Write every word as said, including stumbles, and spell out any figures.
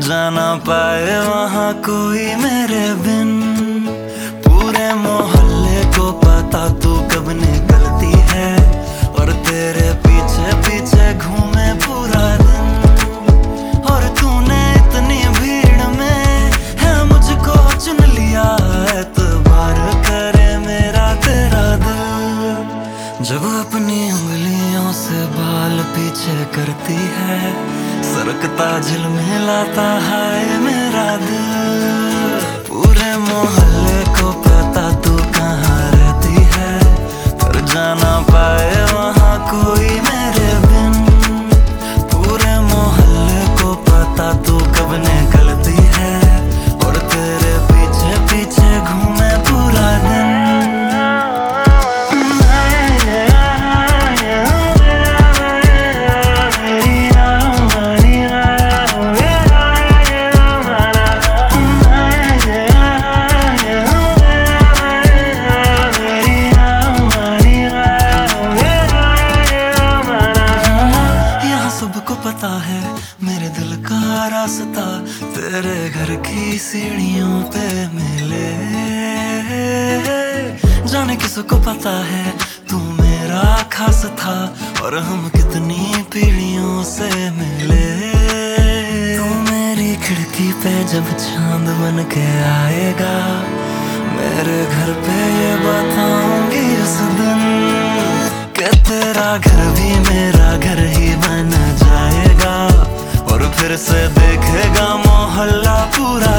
जाना पाए वहाँ कोई मेरे बिन। पूरे मोहल्ले को पता तू कब निकलती है, और तेरे पीछे पीछे घूमे पूरा दिन। और तूने इतनी भीड़ में है मुझको चुन लिया, एतबार करे मेरा तेरा दिल। जब अपनी उंगलियों से बाल पीछे करती है, सरकता झिलमिलाता है मेरा दिल। पूरे मोहल्ले को पता तू कहाँ रहती है, पर जाना पाए वहाँ कोई मेरे बिन। पूरे मोहल्ले को पता तू कब निकलती है, और तेरे पीछे पीछे घूमे पूरा दिन। सबको पता है मेरे दिल का रास्ता तेरे घर की सीढ़ियों पे मिले। जाने किसको पता है तू मेरा खास था, और हम कितनी पीढ़ियों से मिले। तू मेरी खिड़की पे जब चांद बन के आएगा, मेरे घर पे ये बताऊंगी उस दिन, कि तेरा घर भी मेरा घर ही बन जाएगा। और फिर से देखेगा मोहल्ला पूरा